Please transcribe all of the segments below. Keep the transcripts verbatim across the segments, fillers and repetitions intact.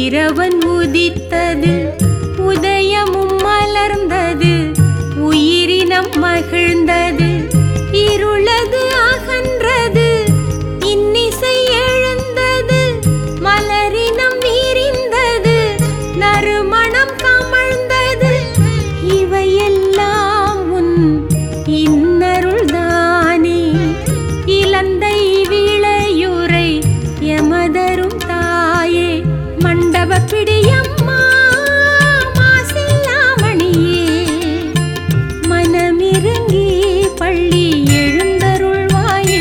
கதிரவன் உதித்தது, உதயமும் மலர்ந்தது, உயிரினம் மகிழ்ந்தது, இருளது அகன்றது, இன்னிசை எழுந்தது, மலரினம் விரிந்தது, நறுமணம் கமழ்ந்தது. இவையெல்லாம் உன் இன்னருள்தானே. இலந்தை விளையுரை எமதரும் தாயே, மண்டப பிடியம்மா மாசில்லாமணியே, மனமிருங்கி பள்ளி எழுந்தருள்வாயே.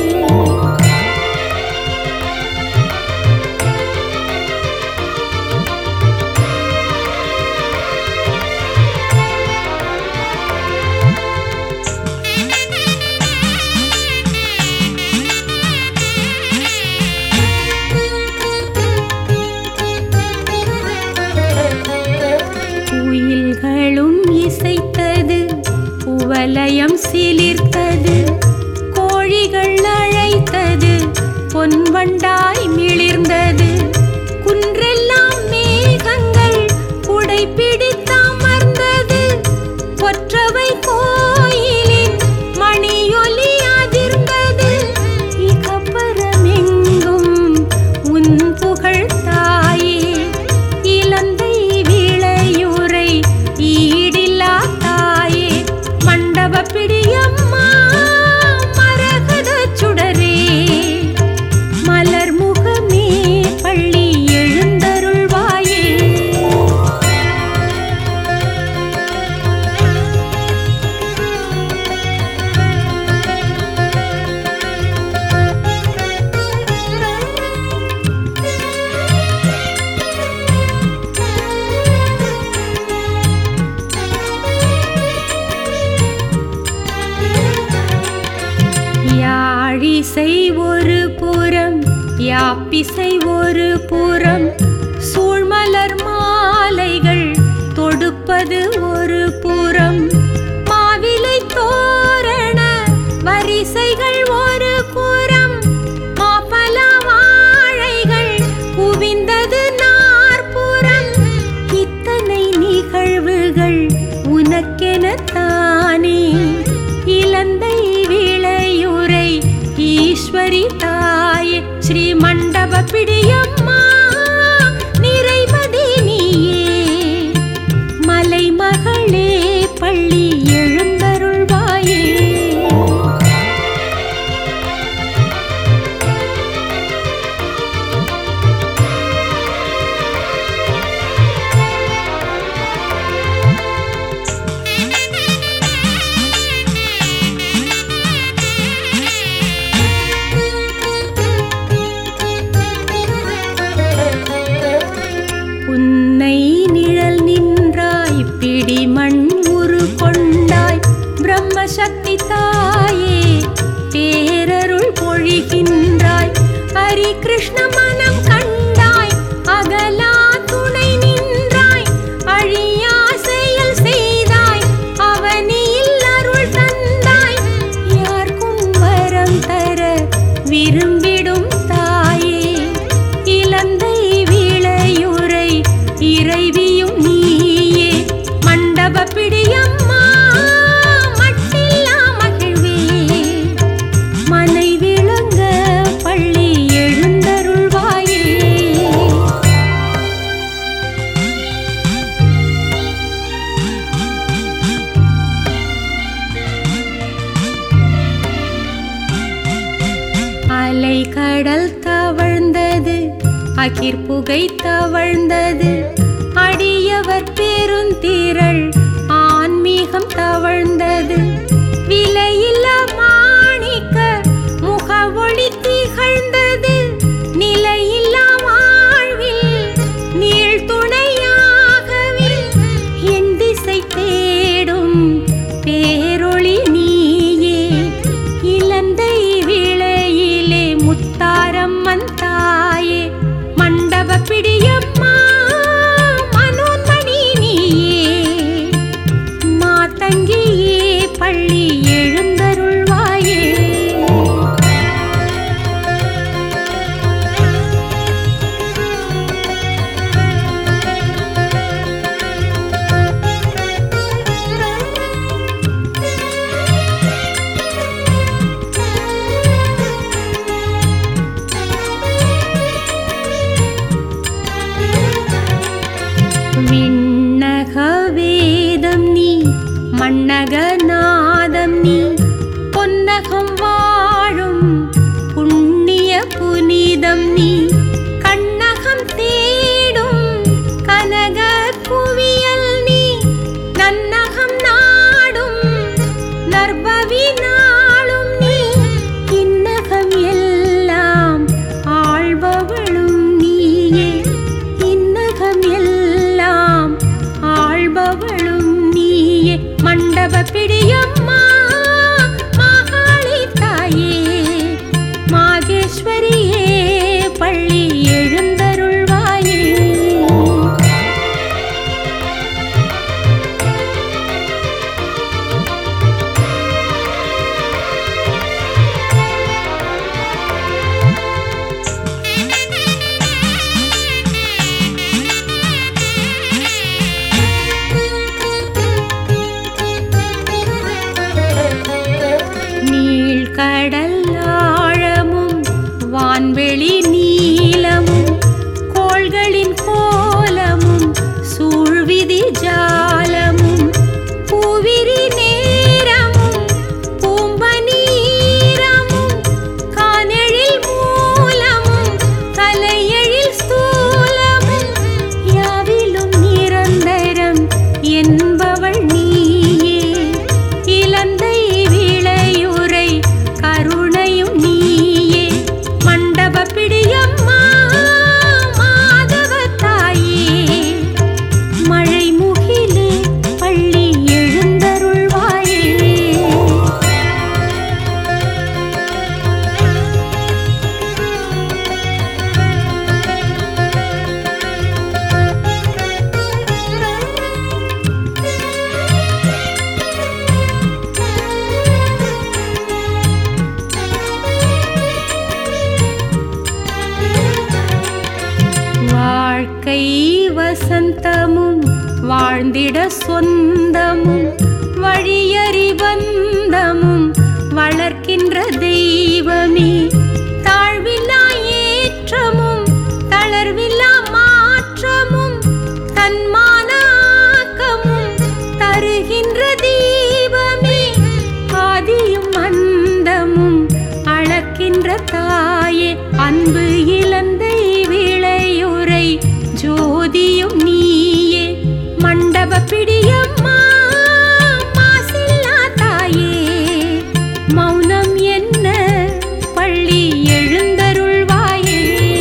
குயில்களும் இசைத்தது, குவலயம் சிலிர்த்தது, கோழிகள் அழைத்தது, பொன்வண்டாய் மிளிர்ந்தது, குன்றெல்லாம் மேகங்கள் குடை பிடித்தமர்ந்தது, கொற்றவை கோயிலின் மணியொலி அதிர்ந்தது, இகப்பரமெங்கும் உன் புகழ் தாயே. இலந்தை விளையுரை ஈடில்லா தாயே, மண்டப பிடியம்மா மரகதச் சுடரே, மலர் முகமே பள்ளி எழுந்தருள்வாயே. யாழிசை ஒரு புறம், யாப்பிசை ஒரு புறம், சூழ்மலர் மாலைகள் தொடுப்பது ஒரு புறம், மாவிலை தோரண வரிசைகள் ஒரு புறம், மாப்பல வாழைகள் குவிந்தது நாற்புறம். இத்தனை நிகழ்வுகள் உனக்கெனத்தானே. இலந்தை விளையுரை ஈஸ்வரி தாயே, ஸ்ரீ மண்டப பிடியம்மா நிறைமதி நீயே, மலைமகளே பள்ளி எழுந்தருள்வாயே. உன்னை நிழல் நின்றாய், பிடி மண் உரு கொண்டாய், பிரம்மசக்தி தாயே பேரருள் பொழிகின்றாய், ஹரி கிருஷ்ண மனம் கண்டாய், அகலா துணை நின்றாய், அழியா செயல் செய்தாய், அவனியில் அருள் தந்தாய், யார்க்கும் வரம் தர விரும்பிடும் தாயே. இலந்தை விளையுரை இறைவியும் நீயே, மண்டப பிடியம்மா மட்டில்லா மகிழ்வே, மனை விளங்க பள்ளி எழுந்தருள்வாயே. அலை கடல் தவழ்ந்தது, அகிர்புகை தவழ்ந்தது, அடியவர் பெருந்திரள் ஆன்மீகம் தவழ்ந்தது, விலையில்லா மாணிக்க முக ஒளி திகழ்ந்தது, நிலையில்லா வாழ்வில் நீள் துணையாகவே, என் திசை தேடும் பேரொளி நீயே. இலந்தை விளையிலே முத்தாரம்மன் தாயே, மண்டப பிடியம்மா மனோன்மணி நீயே, மாதங்கியே பள்ளி எழுந்த விண்ணகம் வாழும் புண்ணிய புனிதம் நீ கண்ணகம் தேடும் கனக குவியல் நீ நன்னகம் நாடும் நற்பவி நாளும் நீ இன்னகம் எல்லாம் ஆள்பவளும் நீயே இன்னகம் எல்லாம் ஆள்பவளும் நீயே மண்டப பிடியம்மா மாகாளி தாயே மாகேஸ்வரியே பள்ளி எழுந்தருள்வாயே கடல் ஆழமும் வான்வெளி நீலமும் கோள்களின் கோலமும் சூழ்விதி ஜாலமும் பூவிரி நேரமும் பூம்பனீரமும் கானெழில் மூலமும் கலையெழில் ஸ்தூலமும் யாவிலும் நிரந்தரம் என்பவள் நீயே இலந்தை கருணையும் நீயே மண்டப பிடியம்மா மாதவ தாயே மழை முகிலே பள்ளி எழுந்தருள்வாயே வாழ்க்கை வசந்தமும் வாழ்ந்திட சொந்தமும் வழியறி பந்தமும் வளர்க்கின்ற தெய்வமே தாழ்வில்லா ஏற்றமும் தளர்வில்லா மாற்றமும் தன்மான ஆக்கமும் தருகின்ற தீபமே ஆதியும் அந்தமும் அளக்கின்ற தாயே அன்பு இலந்தை விளையுரை ஜோதியும் நீயே மண்டப பிடியம்மா மாசில்லா தாயே மௌனம் என்ன பள்ளி எழுந்தருள்வாயே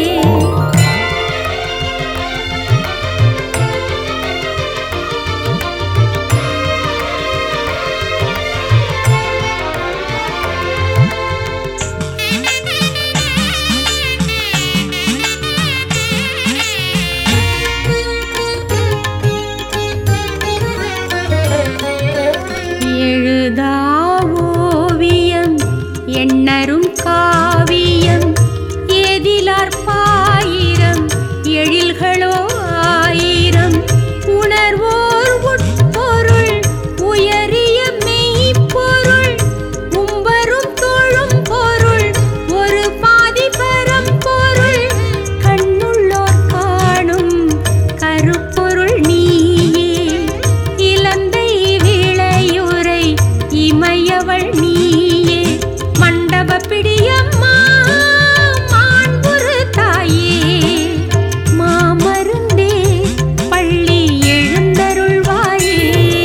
எழுதா ஓவியம் எண்ணரும் காவியம் ஏதிலார் பாயிரம் எழில்களோ ஆயிரம் உணர்வோர் உட்பொருள் உயரிய மெய்ப்பொருள் உம்பரும் தோழும் பொருள் ஒரு பாதி பரம்பொருள் கண்ணுள்ளோர் காணும் கருப்பொருள் நீயே இலந்தை இமையவள் நீயே மண்டப பிடியம்மா மாண்புறு தாயே மாமருந்தே பள்ளி எழுந்தருள்வாயே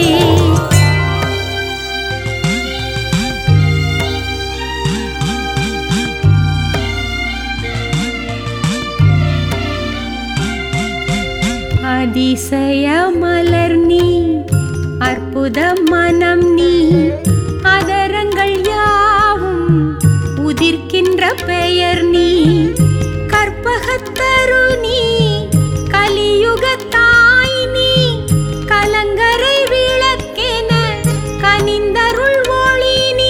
அதிசய மலர் நீ அற்புத மனம் நீ அதரங்கள் யாவும் உதிர்க்கின்ற பெயர் நீ கற்பகத்தரு நீ கலியுக தாய் நீ கலங்கரை விளக்கென கனிந்தருள் ஒளி நீ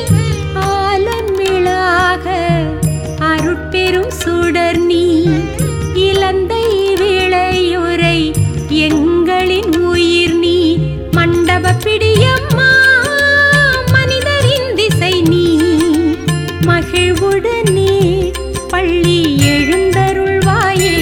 ஆலன்மிழாக அருட்பெரும் சுடர் நீ இலந்தை விளையுரை எங்களின் உயிர் நீ மண்டப பிடியம்மா மனிதரின் திசை நீ மகிழ்வுடனே பள்ளி எழுந்தருள்வாயே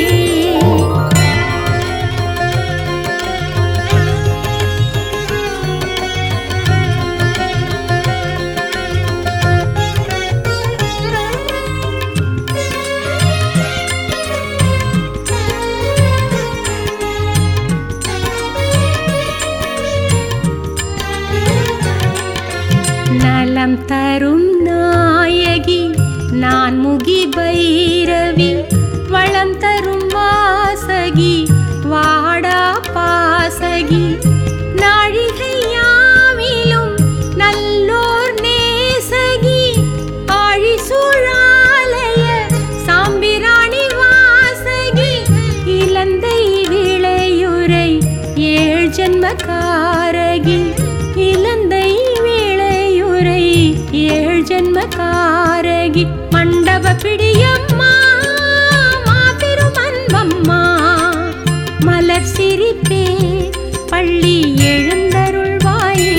தரும் நாயகி நான்முகி பைரவி வளம் தரும் வாசகி வாடா பாசகி நாழிகை யாவிலும் நல்லோர் நேசகி ஆழி சூழாலய சாம்பிராணி வாசகி இலந்தை விளையுரை ஏழ் ஜன்மகாரகி இலந்தை விளையுரை ஏழ் ஜன்மகாரகி மண்டப பிடியம்மா மாபெரும் அன்பம்மா மலர் சிரிப்பே பள்ளி எழுந்தருள்வாயே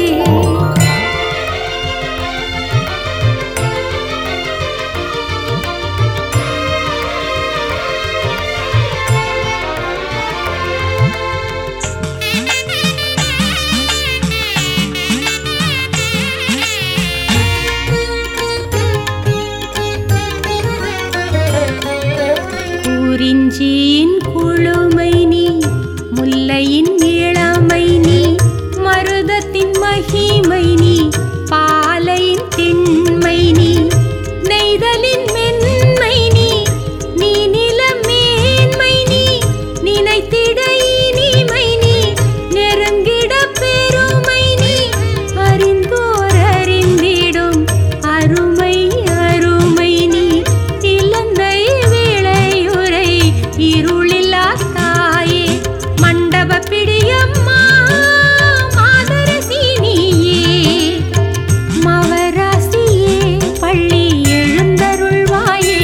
குறிஞ்சியின் குழுமை நீ முல்லையின் இளமை நீ மருதத்தின் மகிமை நீ பாலையின் திண்மை நீ நெய்தலின் மென்மை நீ நீ நில மேன்மை நீ நினைத்திட இனிமை நீ நெருங்கிட பெருமை நீ அறிந்தோர் அறிந்திடும் அருமை அருமை நீ இலந்தை விளையுரை இருளில்லா தாயே மண்டப பிடியம்மா மாதரசி நீயே மவராசியே பள்ளி எழுந்தருள்வாயே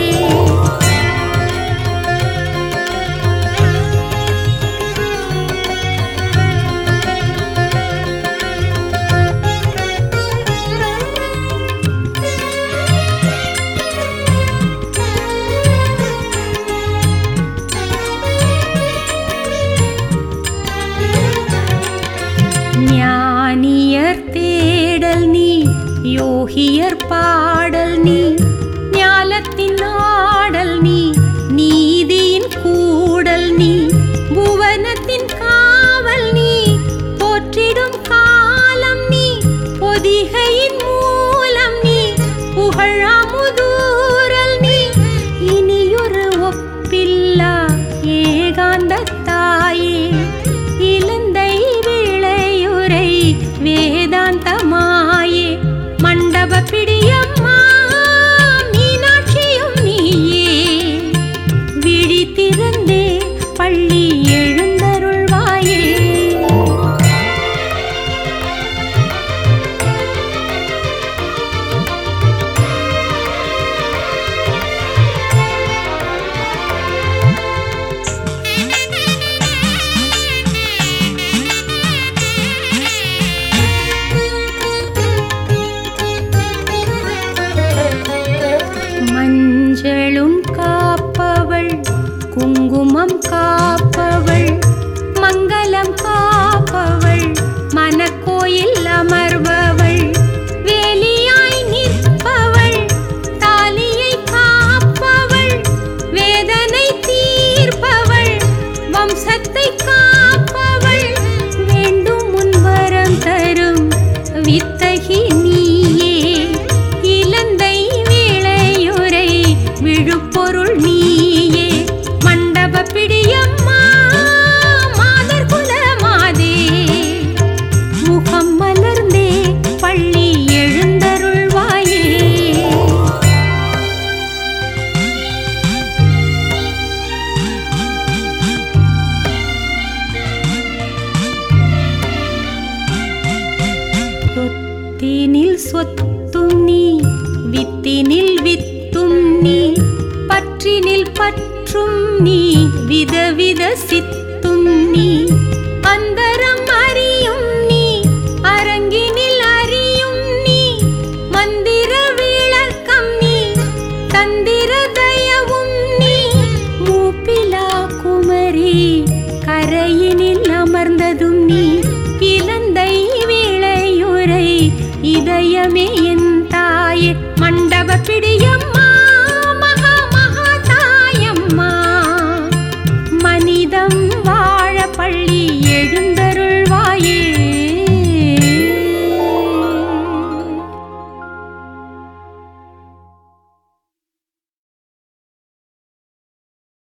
ஞானியர் தேடல் நீ யோகியர் பாடல் நீ ஞாலத்தின் ஆடல் நீ நீதியின் கூடல் நீ புவனத்தின் காவல் நீ போற்றிடும் காலம் நீ பொதிகையின் மூலம் நீ புகழாமுதூரல் நீ இனியொரு ஒப்பில்லா ஏகாந்த தாயே இலந்தை விளையுரை வேதாந்தமாயே மண்டப பிடியம்மா மீனாட்சியும் நீயே விழி திறந்தே பள்ளி எழுந்தருள்வாயே மஞ்சளும் காப்பவள் குங்குமம் காப்பவள் மங்களம் காப்பவள் மனக்கோயில் அமர்பவள் வேலியாய் நிற்பவள் தாலியை காப்பவள் வேதனை தீர்ப்பவள் வம்சத்தை காப்பவள் வேண்டும் முன்வரம் தரும் வித்தகி நீயே இலந்தை விளையுரை விழுப்பொருள் நீயே மண்டப பிடியம்மா மாதர் குல மாதே முகம் மலர்ந்தே பள்ளி எழுந்தருள்வாயே சொத்தினில் சொத்தும் நீ வித்தினில் வித்தும் நீ பற்றினில் பற்றும் நீ விதவித சித்த